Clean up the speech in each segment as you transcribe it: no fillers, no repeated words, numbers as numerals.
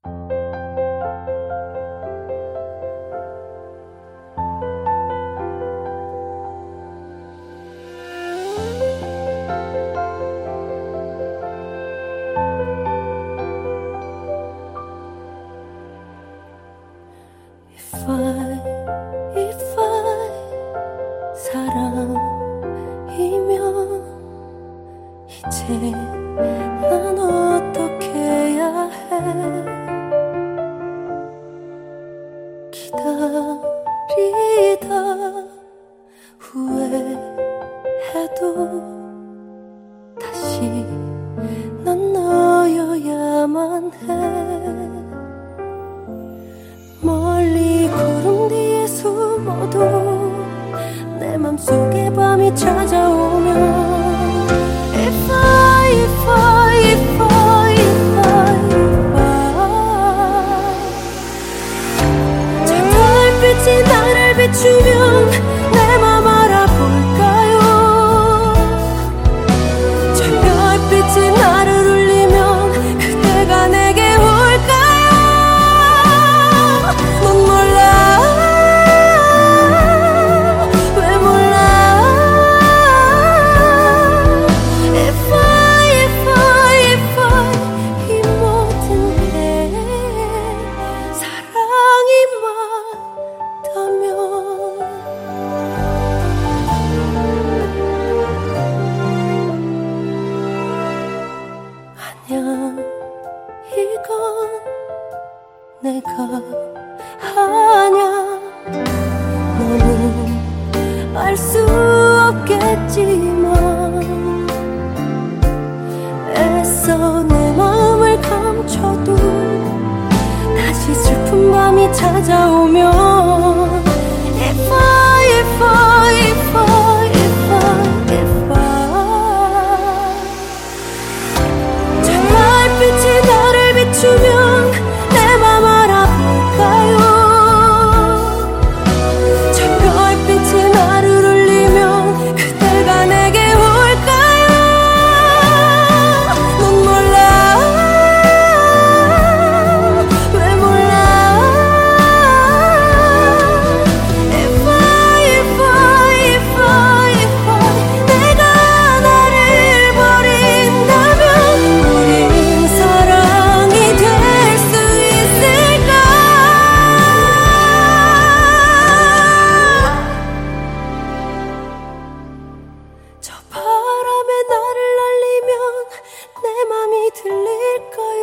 If I 사랑이면 이제 난 어떻게 해야 해. 기다리다 후회해도 다시 난 너여야만 해. 멀리 구름 뒤에 숨어도 내 맘속에 밤이 찾아오면 If I 저 달빛이 나를 비추면 내 맘 알아볼까요? 저 별빛이 나를 울리면 그대가 내게 올까요? 넌 몰라, 왜 몰라. If I 이 모든 게 사랑이 맞다면 아냐, 이건 내가 아냐. 너는 알 수 없겠지만 애써 내 마음을 감춰도 다시 슬픈 밤이 찾아오면 If I 저 달빛이 나를 비추면 내 맘 알아볼까요? 저 별빛이 나를 울리면 그대가 내게 올까요? 넌 몰라, 왜 몰라. If I 내가 나를 버린다면 우린 사랑이 될 수 있을까? 저 바람에 나를 날리면 내 맘이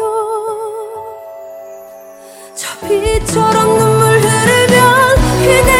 들릴까요? 저 비처럼 눈물 흐르면 그대